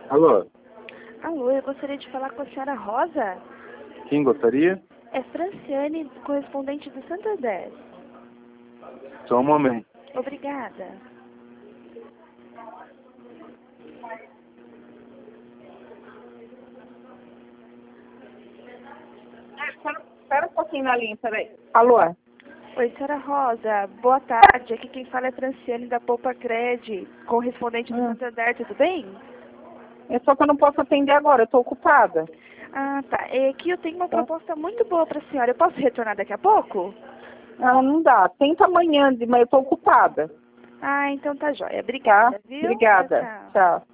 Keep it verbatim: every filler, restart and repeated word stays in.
Alô? Alô, eu gostaria de falar com a senhora Rosa. Quem gostaria? É Franciane, correspondente do Santander. Só um momento. Obrigada. Espera um pouquinho na linha, peraí. Alô? Oi, senhora Rosa. Boa tarde. Aqui quem fala é Franciane da Poupa Cred, correspondente do Hum. Santander. Tudo bem? É só que eu não posso atender agora, eu estou ocupada. Ah, tá. É que eu tenho uma Tá. proposta muito boa para a senhora. Eu posso retornar daqui a pouco? Ah, não dá. Tenta amanhã, mas eu estou ocupada. Ah, então tá jóia. Tá? Obrigada, viu? Obrigada. Tchau, tchau. Tchau.